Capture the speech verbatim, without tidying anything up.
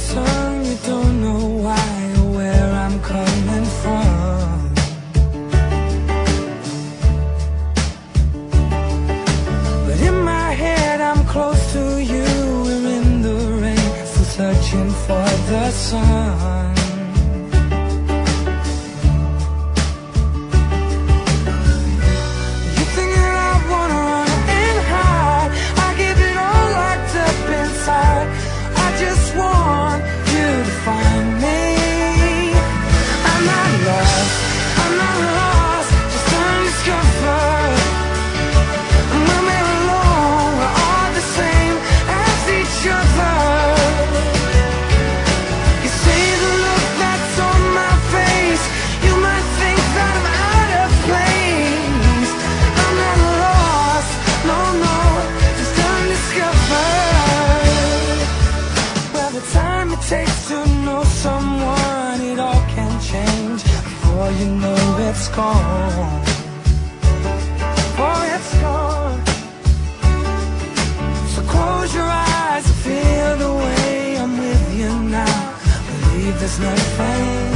sun, you don't know why or where I'm coming from. But in my head I'm close to you, we're in the rain, still searching for the sun. You think that I wanna run and hide, I give it all locked up inside. I just want you to find me. I'm not lost, I'm not lost, just undiscovered. When we're alone, we're all the same as each other. You see the look that's on my face, you might think that I'm out of place. I'm not lost, no, no, just undiscovered. Well, the time it takes to know someone, it all can change before you know it's gone. Before it's gone. So close your eyes and feel the way I'm with you now. Believe there's nothing